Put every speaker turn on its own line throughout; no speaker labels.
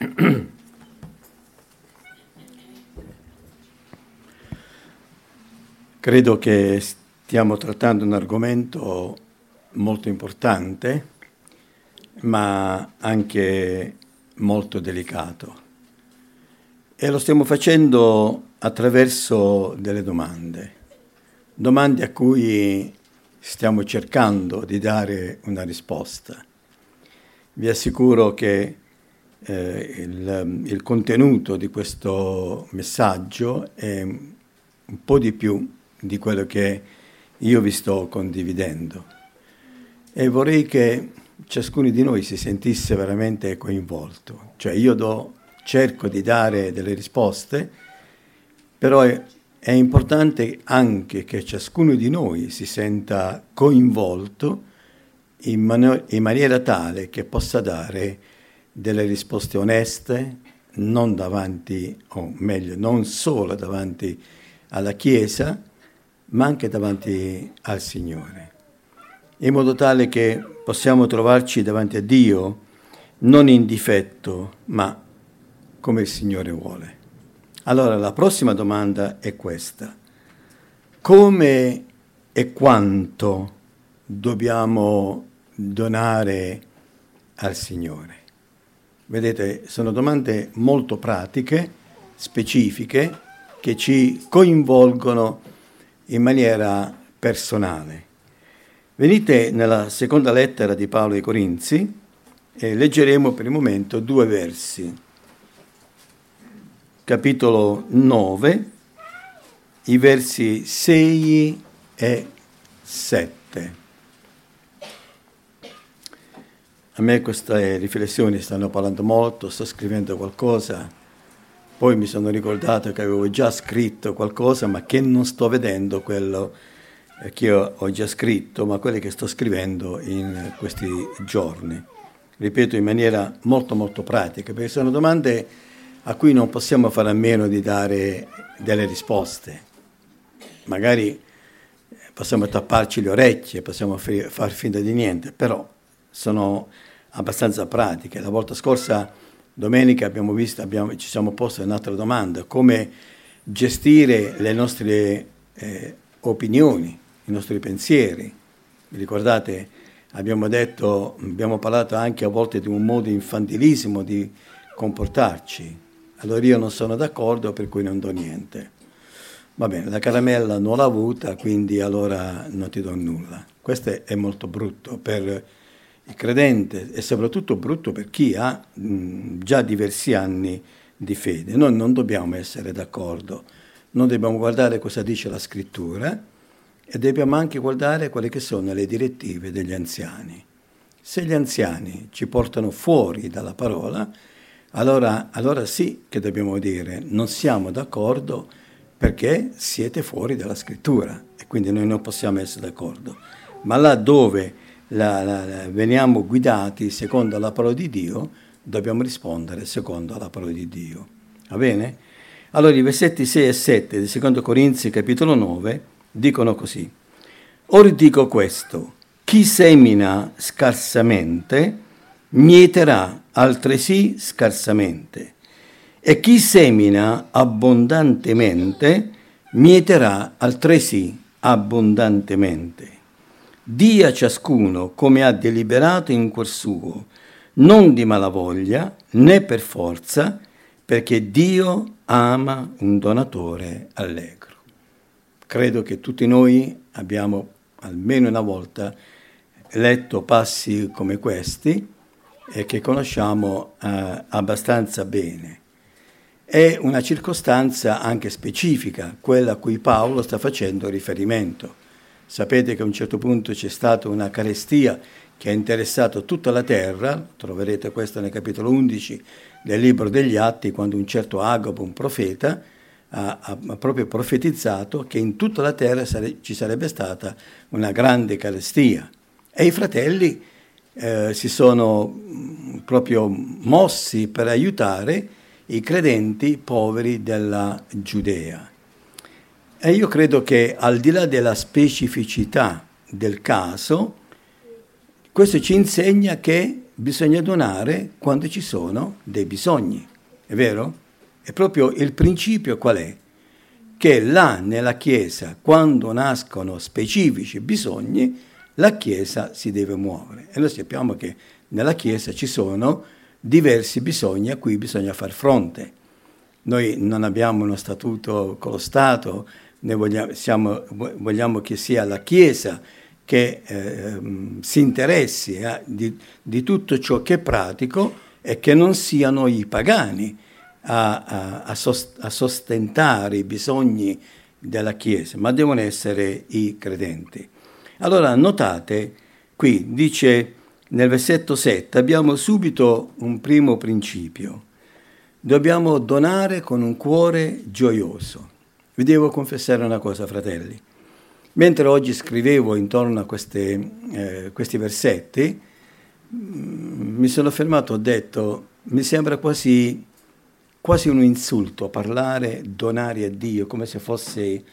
Credo che stiamo trattando un argomento molto importante, ma anche molto delicato. E lo stiamo facendo attraverso delle domande a cui stiamo cercando di dare una risposta. Vi assicuro che il contenuto di questo messaggio è un po' di più di quello che io vi sto condividendo. E vorrei che ciascuno di noi si sentisse veramente coinvolto. Cioè cerco di dare delle risposte, però è importante anche che ciascuno di noi si senta coinvolto in maniera tale che possa dare delle risposte oneste, non davanti, o meglio, non solo davanti alla Chiesa, ma anche davanti al Signore, in modo tale che possiamo trovarci davanti a Dio non in difetto, ma come il Signore vuole. Allora, la prossima domanda è questa: come e quanto dobbiamo donare al Signore? Vedete, sono domande molto pratiche, specifiche, che ci coinvolgono in maniera personale. Venite nella seconda lettera di Paolo ai Corinzi e leggeremo per il momento 2 versi. Capitolo 9, i versi 6 e 7. A me queste riflessioni stanno parlando molto, sto scrivendo qualcosa, poi mi sono ricordato che avevo già scritto qualcosa, ma che non sto vedendo quello che ho già scritto, ma quello che sto scrivendo in questi giorni. Ripeto, in maniera molto molto pratica, perché sono domande a cui non possiamo fare a meno di dare delle risposte. Magari possiamo tapparci le orecchie, possiamo far finta di niente, però sono abbastanza pratiche. La volta scorsa, domenica, ci siamo posti un'altra domanda: come gestire le nostre opinioni, i nostri pensieri. Vi ricordate? Abbiamo parlato anche a volte di un modo infantilissimo di comportarci. Allora io non sono d'accordo, per cui non do niente. Va bene, la caramella non l'ho avuta, quindi allora non ti do nulla. Questo è molto brutto per il credente e soprattutto brutto per chi ha già diversi anni di fede. Noi non dobbiamo essere d'accordo, non dobbiamo guardare cosa dice la Scrittura e dobbiamo anche guardare quelle che sono le direttive degli anziani. Se gli anziani ci portano fuori dalla parola, allora sì che dobbiamo dire non siamo d'accordo perché siete fuori dalla Scrittura e quindi noi non possiamo essere d'accordo. Ma là dove veniamo guidati secondo la parola di Dio, dobbiamo rispondere secondo la parola di Dio. Va bene? Allora i versetti 6 e 7 di 2 Corinzi capitolo 9 dicono così: Or dico questo, chi semina scarsamente mieterà altresì scarsamente, e chi semina abbondantemente mieterà altresì abbondantemente. Dia a ciascuno come ha deliberato in cuor suo, non di malavoglia né per forza, perché Dio ama un donatore allegro. Credo che tutti noi abbiamo almeno una volta letto passi come questi e che conosciamo abbastanza bene. È una circostanza anche specifica, quella a cui Paolo sta facendo riferimento. Sapete che a un certo punto c'è stata una carestia che ha interessato tutta la terra, troverete questo nel capitolo 11 del libro degli Atti, quando un certo Agabo, un profeta, ha proprio profetizzato che in tutta la terra ci sarebbe stata una grande carestia. E i fratelli si sono proprio mossi per aiutare i credenti poveri della Giudea. E io credo che al di là della specificità del caso, questo ci insegna che bisogna donare quando ci sono dei bisogni, è vero? È proprio il principio qual è? Che là nella Chiesa, quando nascono specifici bisogni, la Chiesa si deve muovere. E noi sappiamo che nella Chiesa ci sono diversi bisogni a cui bisogna far fronte. Noi non abbiamo uno statuto con lo Stato, noi vogliamo che sia la Chiesa che si interessi di tutto ciò che è pratico e che non siano i pagani a sostentare i bisogni della Chiesa, ma devono essere i credenti. Allora notate, qui dice nel versetto 7, abbiamo subito un primo principio. Dobbiamo donare con un cuore gioioso. Vi devo confessare una cosa, fratelli. Mentre oggi scrivevo intorno a questi versetti, mi sono fermato e ho detto, mi sembra quasi un insulto parlare, donare a Dio, come se fosse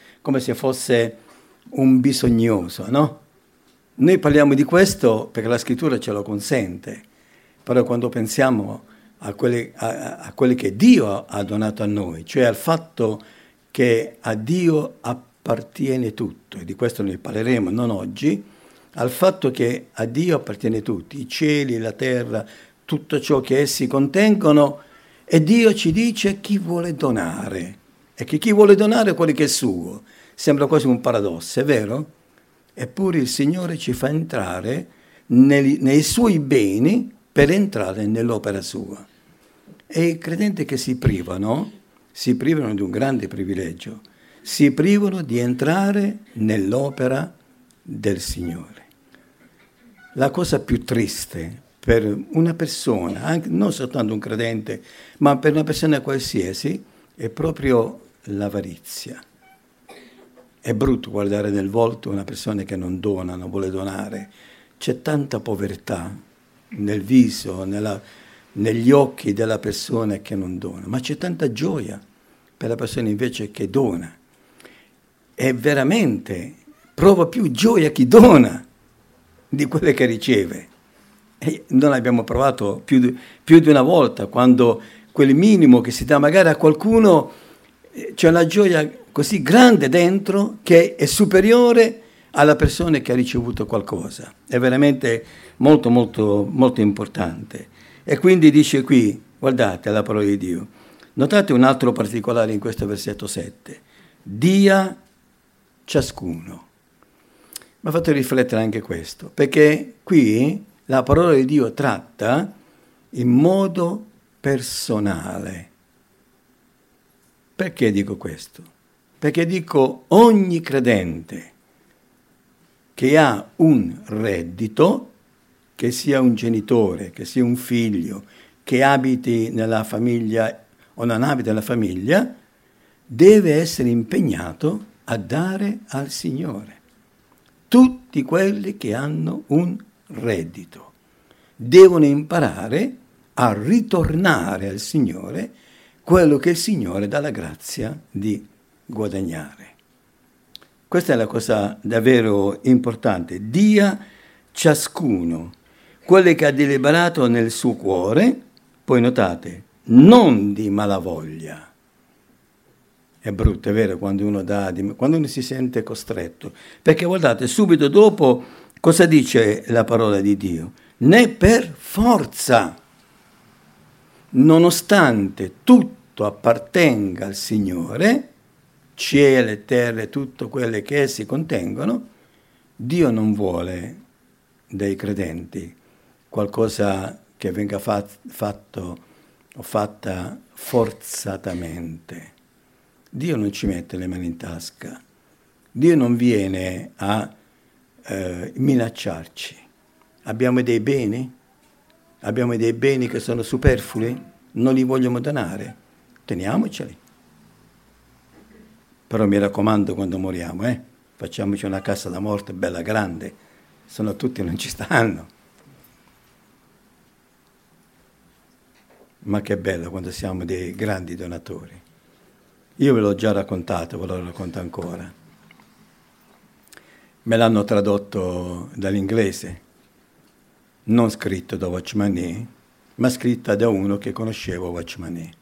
un bisognoso, no? Noi parliamo di questo perché la Scrittura ce lo consente, però quando pensiamo a quelli che Dio ha donato a noi, cioè al fatto che a Dio appartiene tutto, e di questo ne parleremo non oggi, al fatto che a Dio appartiene tutto, i cieli, la terra, tutto ciò che essi contengono, e Dio ci dice chi vuole donare, e che chi vuole donare quello che è suo. Sembra quasi un paradosso, è vero? Eppure il Signore ci fa entrare nei suoi beni per entrare nell'opera sua. E i credenti che si privano di un grande privilegio, si privano di entrare nell'opera del Signore. La cosa più triste per una persona, anche non soltanto un credente, ma per una persona qualsiasi, è proprio l'avarizia. È brutto guardare nel volto una persona che non dona, non vuole donare. C'è tanta povertà nel viso, negli occhi della persona che non dona, ma c'è tanta gioia per la persona invece che dona. E veramente prova più gioia chi dona di quelle che riceve. E noi abbiamo provato più di una volta, quando quel minimo che si dà magari a qualcuno, c'è una gioia così grande dentro che è superiore alla persona che ha ricevuto qualcosa. È veramente molto, molto, molto importante. E quindi dice qui, guardate la parola di Dio, notate un altro particolare in questo versetto 7, dia ciascuno. Mi ha fatto riflettere anche questo, perché qui la parola di Dio tratta in modo personale. Perché dico questo? Perché dico ogni credente che ha un reddito, che sia un genitore, che sia un figlio, che abiti nella famiglia o non abiti nella famiglia, deve essere impegnato a dare al Signore. Tutti quelli che hanno un reddito devono imparare a ritornare al Signore quello che il Signore dà la grazia di guadagnare. Questa è la cosa davvero importante. Dia ciascuno quello che ha deliberato nel suo cuore, poi notate, non di malavoglia. È brutto, è vero, quando uno si sente costretto. Perché guardate, subito dopo cosa dice la parola di Dio? Né per forza, nonostante tutto appartenga al Signore, cielo e terra e tutto quello che essi contengono, Dio non vuole dai credenti qualcosa che venga fatto o fatta forzatamente. Dio non ci mette le mani in tasca. Dio non viene a minacciarci. Abbiamo dei beni? Abbiamo dei beni che sono superflui? Non li vogliamo donare? Teniamoceli. Però mi raccomando quando moriamo, facciamoci una cassa da morte bella grande, se no tutti non ci stanno. Ma che bello quando siamo dei grandi donatori. Io ve l'ho già raccontato, ve lo racconto ancora. Me l'hanno tradotto dall'inglese. non scritto da Watchman Nee, ma scritta da uno che conosceva Watchman Nee.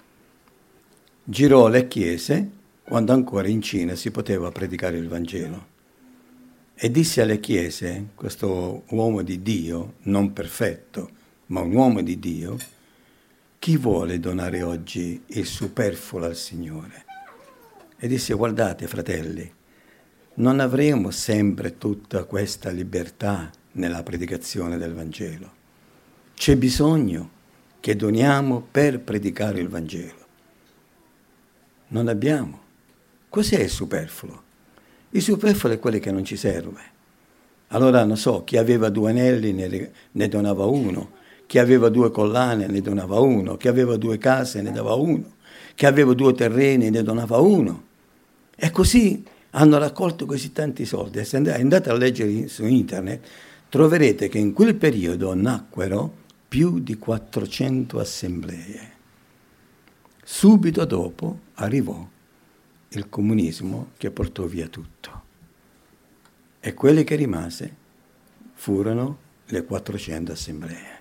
Girò le chiese quando ancora in Cina si poteva predicare il Vangelo e disse alle chiese, questo uomo di Dio, non perfetto, ma un uomo di Dio, chi vuole donare oggi il superfluo al Signore? E disse, guardate fratelli, non avremo sempre tutta questa libertà nella predicazione del Vangelo. C'è bisogno che doniamo per predicare il Vangelo. Non abbiamo. Cos'è il superfluo? Il superfluo è quello che non ci serve. Allora, non so, chi aveva 2 anelli ne donava uno, chi aveva 2 collane ne donava uno, chi aveva 2 case ne dava uno, chi aveva 2 terreni ne donava uno. E così hanno raccolto così tanti soldi. Se andate a leggere su internet, troverete che in quel periodo nacquero più di 400 assemblee. Subito dopo arrivò il comunismo che portò via tutto. E quelle che rimase furono le 400 assemblee.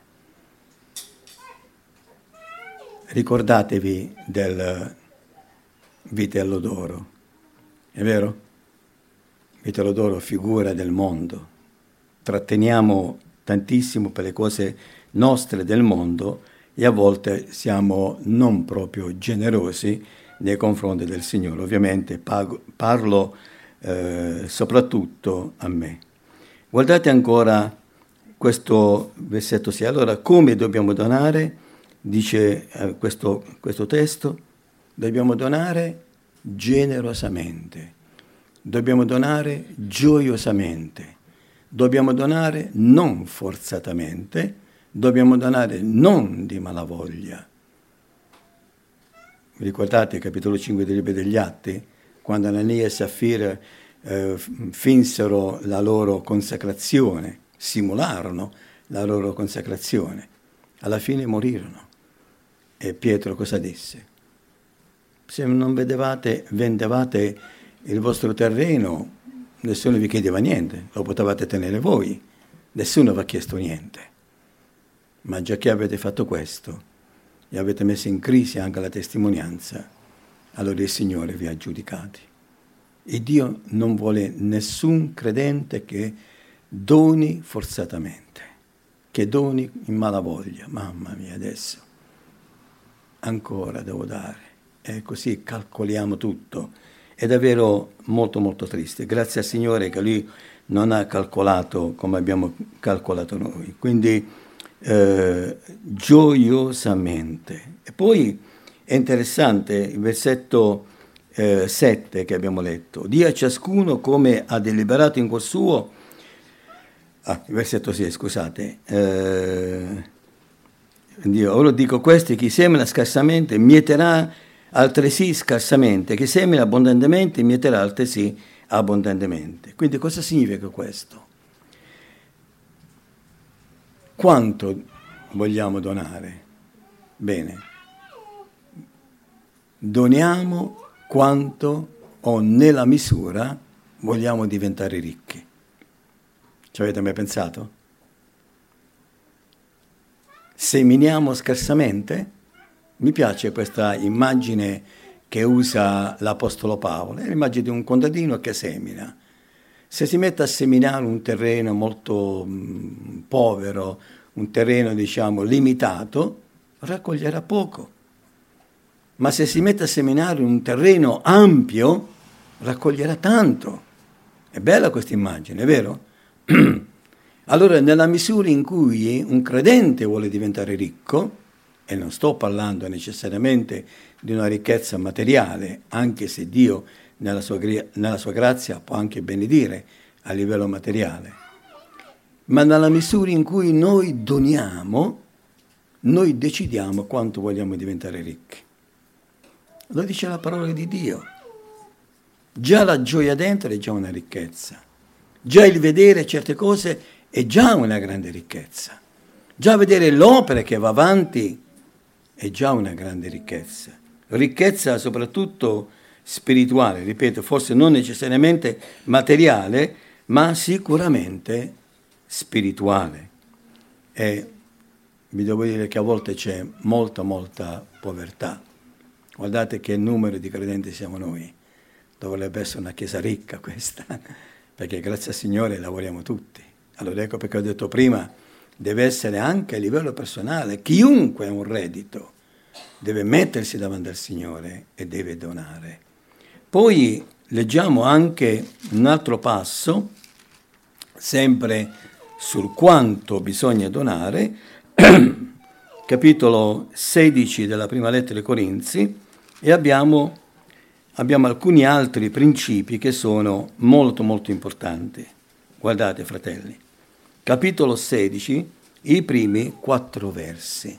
Ricordatevi del vitello d'oro, è vero? Vitello d'oro, figura del mondo. Tratteniamo tantissimo per le cose nostre del mondo e a volte siamo non proprio generosi nei confronti del Signore. Ovviamente parlo soprattutto a me. Guardate ancora questo versetto 6. Allora, come dobbiamo donare? Dice questo testo, dobbiamo donare generosamente, dobbiamo donare gioiosamente, dobbiamo donare non forzatamente, dobbiamo donare non di malavoglia. Vi ricordate il capitolo 5 del libro degli Atti? Quando Anania e Saffira finsero la loro consacrazione, simularono la loro consacrazione, alla fine morirono. E Pietro cosa disse? Se non vendevate il vostro terreno, nessuno vi chiedeva niente, lo potevate tenere voi, nessuno vi ha chiesto niente. Ma già che avete fatto questo e avete messo in crisi anche la testimonianza, allora il Signore vi ha giudicati. E Dio non vuole nessun credente che doni forzatamente, che doni in malavoglia. Mamma mia, adesso ancora devo dare. E così calcoliamo tutto. È davvero molto molto triste. Grazie al Signore che Lui non ha calcolato come abbiamo calcolato noi. Quindi gioiosamente. E poi è interessante il versetto 7 che abbiamo letto. Dia a ciascuno come ha deliberato in cuor suo. Il versetto 6, scusate. Ora dico questo, chi semina scarsamente mieterà altresì scarsamente, chi semina abbondantemente mieterà altresì abbondantemente. Quindi cosa significa questo? Quanto vogliamo donare? Bene, doniamo quanto o nella misura vogliamo diventare ricchi. Ci avete mai pensato? Seminiamo scarsamente? Mi piace questa immagine che usa l'Apostolo Paolo, è l'immagine di un contadino che semina. Se si mette a seminare un terreno molto povero, un terreno diciamo limitato, raccoglierà poco. Ma se si mette a seminare un terreno ampio, raccoglierà tanto. È bella questa immagine, è vero? Allora, nella misura in cui un credente vuole diventare ricco, e non sto parlando necessariamente di una ricchezza materiale, anche se Dio nella sua grazia può anche benedire a livello materiale, ma nella misura in cui noi doniamo, noi decidiamo quanto vogliamo diventare ricchi. Lo dice la parola di Dio. Già la gioia dentro è già una ricchezza. Già il vedere certe cose è già una grande ricchezza. Già vedere l'opera che va avanti è già una grande ricchezza. Ricchezza soprattutto spirituale, ripeto, forse non necessariamente materiale, ma sicuramente spirituale. e vi devo dire che a volte c'è molta povertà. Guardate che numero di credenti siamo noi. Dovrebbe essere una chiesa ricca questa, perché grazie al Signore lavoriamo tutti. Allora ecco perché ho detto prima, deve essere anche a livello personale. Chiunque ha un reddito deve mettersi davanti al Signore e deve donare. Poi leggiamo anche un altro passo, sempre sul quanto bisogna donare, capitolo 16 della prima lettera ai Corinzi, e abbiamo alcuni altri principi che sono molto importanti. Guardate, fratelli, capitolo 16, i primi 4 versi.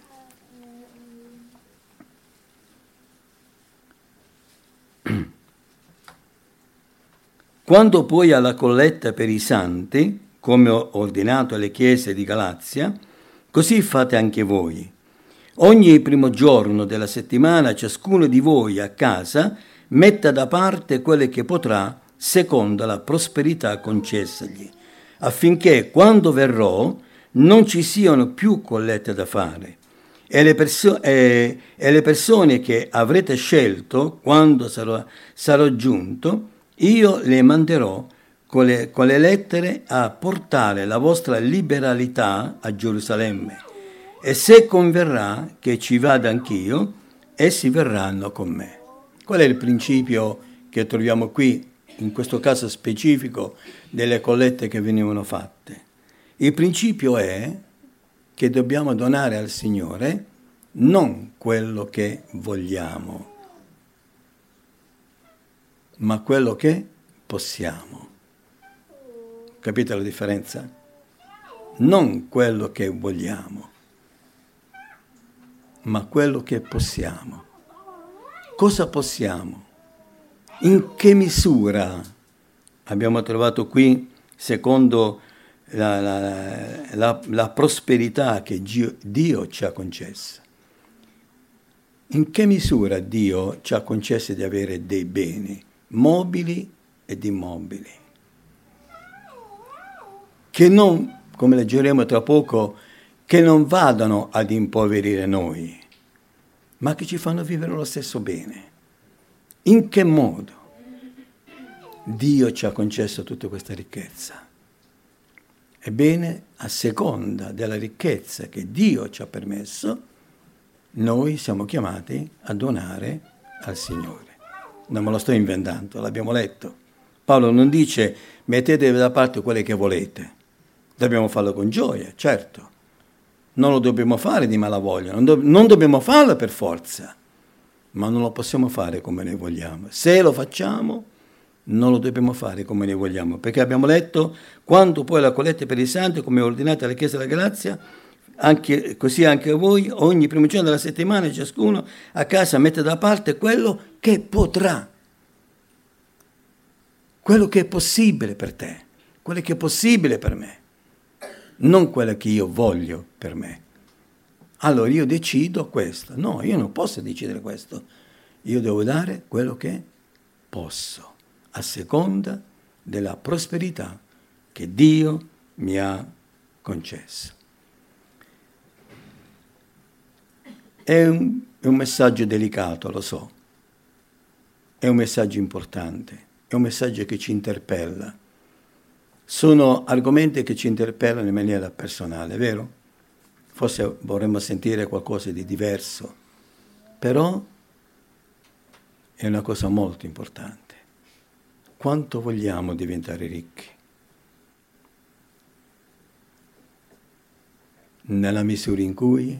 Quando poi alla colletta per i santi, come ho ordinato alle chiese di Galazia, così fate anche voi. Ogni primo giorno della settimana ciascuno di voi a casa metta da parte quelle che potrà secondo la prosperità concessagli, affinché quando verrò non ci siano più collette da fare. E le persone che avrete scelto quando sarò giunto, io le manderò con le lettere a portare la vostra liberalità a Gerusalemme. E se converrà che ci vada anch'io, essi verranno con me. Qual è il principio che troviamo qui, in questo caso specifico, delle collette che venivano fatte? Il principio è che dobbiamo donare al Signore non quello che vogliamo, ma quello che possiamo. Capite la differenza? Non quello che vogliamo, ma quello che possiamo. Cosa possiamo? In che misura abbiamo trovato qui, secondo la prosperità che Dio ci ha concesso? In che misura Dio ci ha concesso di avere dei beni mobili ed immobili, che non, come leggeremo tra poco, che non vadano ad impoverire noi, ma che ci fanno vivere lo stesso bene. In che modo Dio ci ha concesso tutta questa ricchezza? Ebbene, a seconda della ricchezza che Dio ci ha permesso, noi siamo chiamati a donare al Signore. Non me lo sto inventando, l'abbiamo letto. Paolo non dice mettete da parte quelle che volete. Dobbiamo farlo con gioia, certo. Non lo dobbiamo fare di malavoglia, non dobbiamo farlo per forza, ma non lo possiamo fare come noi vogliamo. Se lo facciamo, non lo dobbiamo fare come noi vogliamo, perché abbiamo letto, quando poi la colletta per i santi, come ordinata alla Chiesa della Grazia, così anche voi, ogni primo giorno della settimana, ciascuno a casa mette da parte quello che potrà, quello che è possibile per te, quello che è possibile per me, non quello che io voglio per me. Allora io decido questo. No, io non posso decidere questo. Io devo dare quello che posso, a seconda della prosperità che Dio mi ha concesso. È un messaggio delicato, lo so. È un messaggio importante, è un messaggio che ci interpella. Sono argomenti che ci interpellano in maniera personale, vero? Forse vorremmo sentire qualcosa di diverso, però è una cosa molto importante. Quanto vogliamo diventare ricchi? Nella misura in cui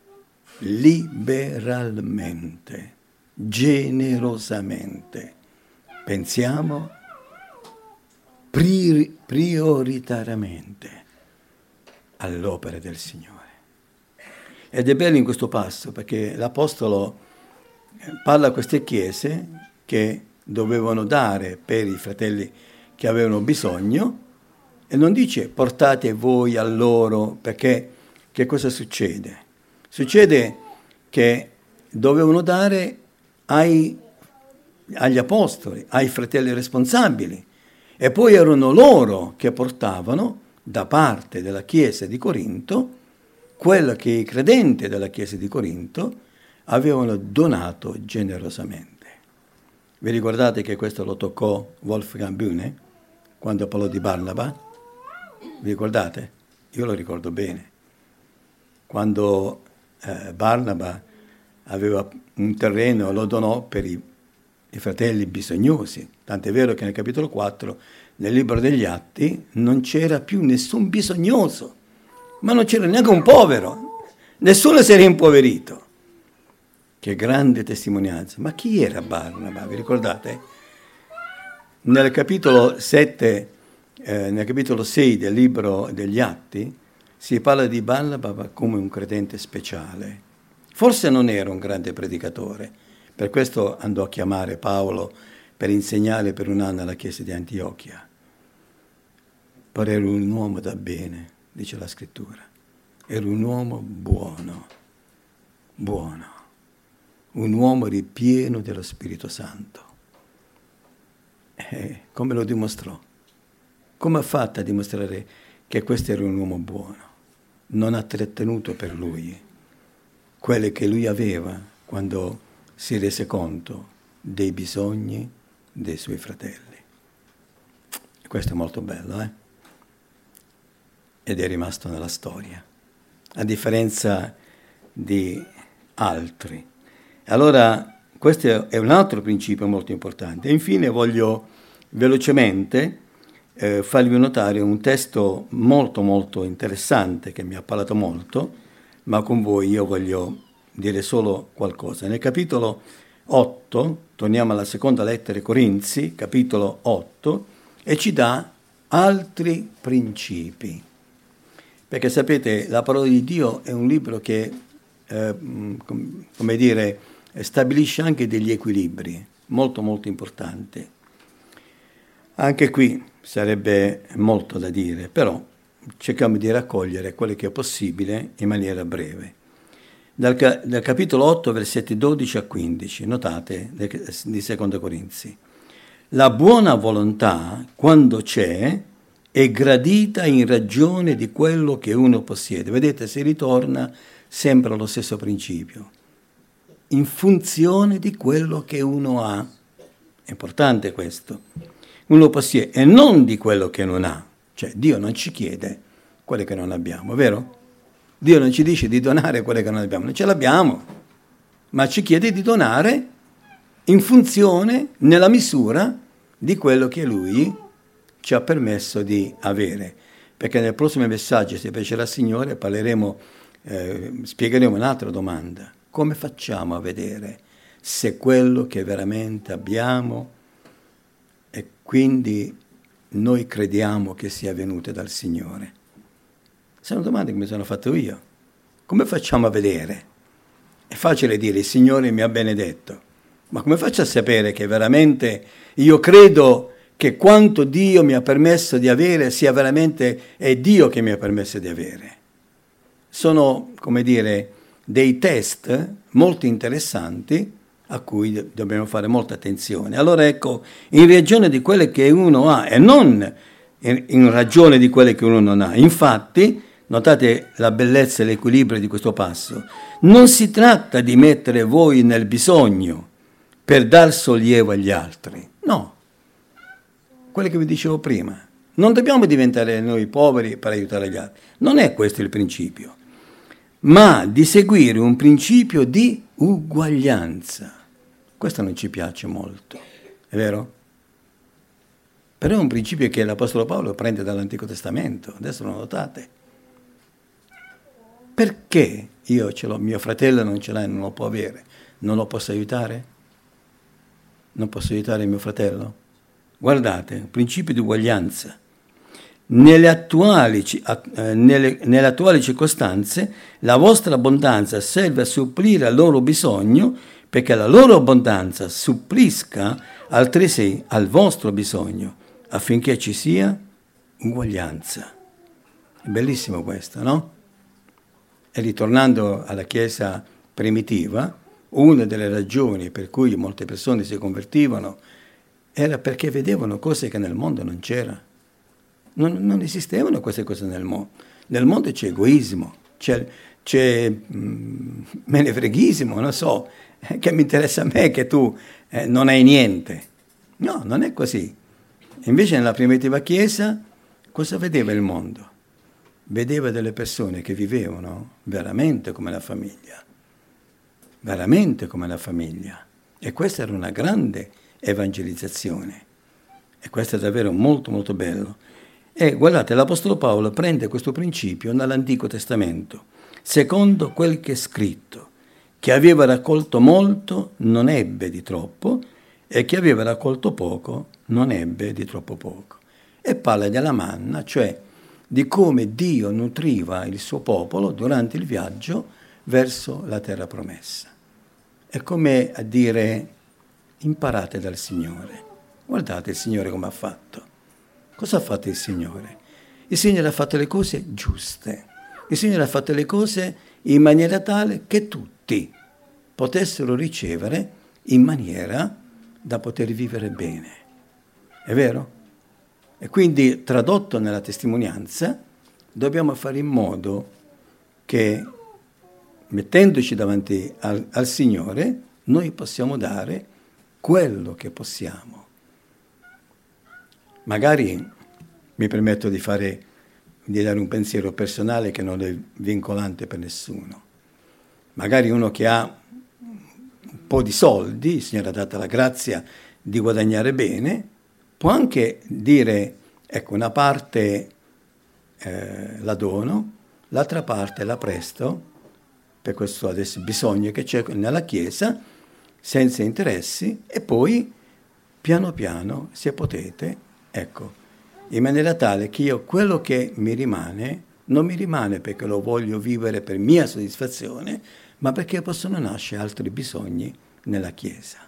liberalmente, generosamente pensiamo prioritariamente all'opera del Signore. Ed è bello in questo passo perché l'Apostolo parla a queste chiese che dovevano dare per i fratelli che avevano bisogno e non dice portate voi a loro, perché che cosa succede? Succede che dovevano dare agli apostoli, ai fratelli responsabili, e poi erano loro che portavano da parte della Chiesa di Corinto quello che i credenti della Chiesa di Corinto avevano donato generosamente. Vi ricordate che questo lo toccò Wolfgang Bühne quando parlò di Barnaba? Vi ricordate? Io lo ricordo bene. Quando Barnaba aveva un terreno, lo donò per i fratelli bisognosi. Tant'è vero che nel capitolo 4, nel libro degli Atti, non c'era più nessun bisognoso, ma non c'era neanche un povero. Nessuno si era impoverito. Che grande testimonianza. Ma chi era Barnaba? Vi ricordate? Nel capitolo 7, nel capitolo 6 del libro degli Atti, si parla di Barnaba come un credente speciale. Forse non era un grande predicatore, per questo andò a chiamare Paolo per insegnare per un anno alla chiesa di Antiochia. Però era un uomo da bene, dice la scrittura. Era un uomo buono, un uomo ripieno dello Spirito Santo. Come lo dimostrò? Come ha fatto a dimostrare che questo era un uomo buono? Non ha trattenuto per lui quelle che lui aveva quando si rese conto dei bisogni dei suoi fratelli. Questo è molto bello, Ed è rimasto nella storia, a differenza di altri. Allora, questo è un altro principio molto importante. E infine voglio velocemente farvi notare un testo molto molto interessante che mi ha parlato molto, ma con voi io voglio dire solo qualcosa. Nel capitolo 8, torniamo alla seconda lettera ai Corinzi, capitolo 8, e ci dà altri principi. Perché sapete, la parola di Dio è un libro che, come dire, stabilisce anche degli equilibri molto molto importanti. Anche qui sarebbe molto da dire, però cerchiamo di raccogliere quello che è possibile in maniera breve. Dal capitolo 8, versetti 12 a 15, notate, di Seconda Corinzi. La buona volontà, quando c'è, è gradita in ragione di quello che uno possiede. Vedete, si ritorna sempre allo stesso principio. In funzione di quello che uno ha. È importante questo. Uno possiede e non di quello che non ha. Cioè Dio non ci chiede quelle che non abbiamo, vero? Dio non ci dice di donare quelle che non abbiamo, non ce l'abbiamo, ma ci chiede di donare in funzione, nella misura di quello che Lui ci ha permesso di avere. Perché nel prossimo messaggio, se piacerà il Signore, parleremo, spiegheremo un'altra domanda. Come facciamo a vedere se quello che veramente abbiamo e quindi noi crediamo che sia venuto dal Signore? Sono domande che mi sono fatto io. Come facciamo a vedere? È facile dire il Signore mi ha benedetto, ma come faccio a sapere che veramente io credo che quanto Dio mi ha permesso di avere sia veramente è Dio che mi ha permesso di avere? Sono, come dire, dei test molto interessanti a cui dobbiamo fare molta attenzione. Allora ecco, in ragione di quelle che uno ha e non in ragione di quelle che uno non ha. Infatti, notate la bellezza e l'equilibrio di questo passo, non si tratta di mettere voi nel bisogno per dar sollievo agli altri, no. Quello che vi dicevo prima, non dobbiamo diventare noi poveri per aiutare gli altri, non è questo il principio, ma di seguire un principio di uguaglianza. Questo non ci piace molto, è vero? Però è un principio che l'Apostolo Paolo prende dall'Antico Testamento, adesso lo notate. Perché io ce l'ho, mio fratello non ce l'ha e non lo può avere? Non lo posso aiutare? Non posso aiutare mio fratello? Guardate, principio di uguaglianza. Nelle attuali circostanze la vostra abbondanza serve a supplire al loro bisogno perché la loro abbondanza supplisca altresì al vostro bisogno affinché ci sia uguaglianza. È bellissimo questo, no? E ritornando alla Chiesa primitiva, una delle ragioni per cui molte persone si convertivano era perché vedevano cose che nel mondo non c'era. Non esistevano queste cose nel mondo. Nel mondo c'è egoismo, me ne freghissimo, non so, che mi interessa a me che tu non hai niente. No, non è così. Invece nella primitiva Chiesa cosa vedeva il mondo? Vedeva delle persone che vivevano veramente come la famiglia, veramente come la famiglia. E questa era una grande evangelizzazione. E questo è davvero molto molto bello. E guardate, l'Apostolo Paolo prende questo principio nell'Antico Testamento, secondo quel che è scritto, che aveva raccolto molto non ebbe di troppo, e chi aveva raccolto poco non ebbe di troppo poco. E parla della manna, cioè di come Dio nutriva il suo popolo durante il viaggio verso la terra promessa. È come a dire: imparate dal Signore. Guardate il Signore come ha fatto. Cosa ha fatto il Signore? Il Signore ha fatto le cose giuste. Il Signore ha fatto le cose in maniera tale che tutti potessero ricevere in maniera da poter vivere bene. È vero? E quindi, tradotto nella testimonianza, dobbiamo fare in modo che, mettendoci davanti al Signore, noi possiamo dare quello che possiamo. Magari mi permetto di dare un pensiero personale che non è vincolante per nessuno. Magari uno che ha un po' di soldi, il Signore ha dato la grazia di guadagnare bene, può anche dire: ecco, una parte la dono, l'altra parte la presto per questo adesso bisogno che c'è nella Chiesa, senza interessi, e poi piano piano, se potete, ecco, in maniera tale che io quello che mi rimane non mi rimane perché lo voglio vivere per mia soddisfazione, ma perché possono nascere altri bisogni nella Chiesa.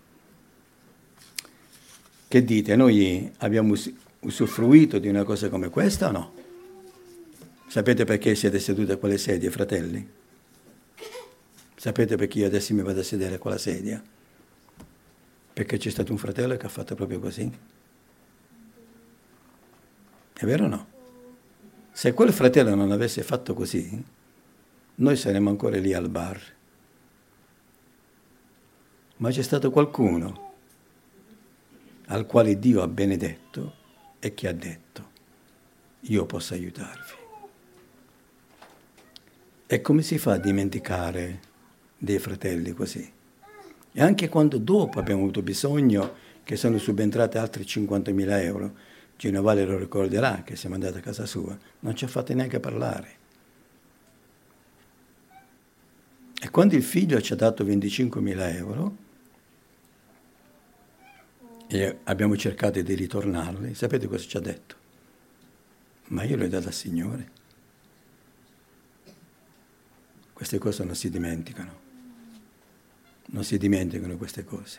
Che dite? Noi abbiamo usufruito di una cosa come questa o no? Sapete perché siete seduti a quelle sedie, fratelli? Sapete perché io adesso mi vado a sedere a quella sedia? Perché c'è stato un fratello che ha fatto proprio così. È vero o no? Se quel fratello non avesse fatto così, noi saremmo ancora lì al bar. Ma c'è stato qualcuno al quale Dio ha benedetto e che ha detto: io posso aiutarvi. E come si fa a dimenticare dei fratelli così? E anche quando dopo abbiamo avuto bisogno, che sono subentrate altri 50.000 euro, Gino Vale lo ricorderà che siamo andati a casa sua, non ci ha fatto neanche parlare. E quando il figlio ci ha dato 25.000 euro e abbiamo cercato di ritornarli, sapete cosa ci ha detto? Ma io l'ho dato al Signore. Queste cose non si dimenticano. Non si dimenticano queste cose.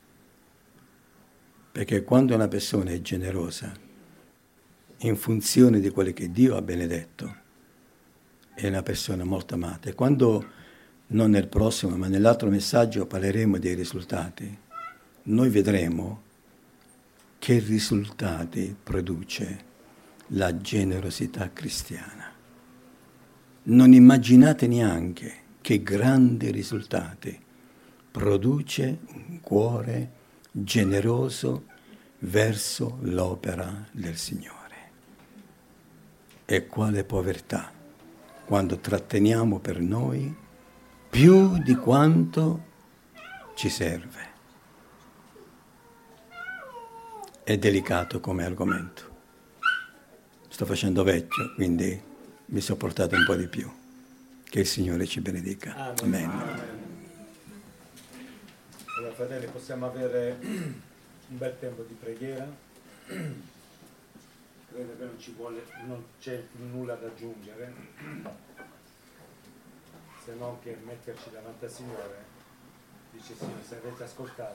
Perché quando una persona è generosa, in funzione di quello che Dio ha benedetto, è una persona molto amata. E quando, non nel prossimo, ma nell'altro messaggio parleremo dei risultati, noi vedremo che risultati produce la generosità cristiana. Non immaginate neanche che grandi risultati produce un cuore generoso verso l'opera del Signore. E quale povertà quando tratteniamo per noi più di quanto ci serve. È delicato come argomento. Sto facendo vecchio, quindi mi sopportate un po' di più. Che il Signore ci benedica. Amen.
Allora, fratelli, possiamo avere un bel tempo di preghiera. Credo che non c'è nulla da aggiungere, se non che metterci davanti al Signore. Dice: Signore, se avete ascoltato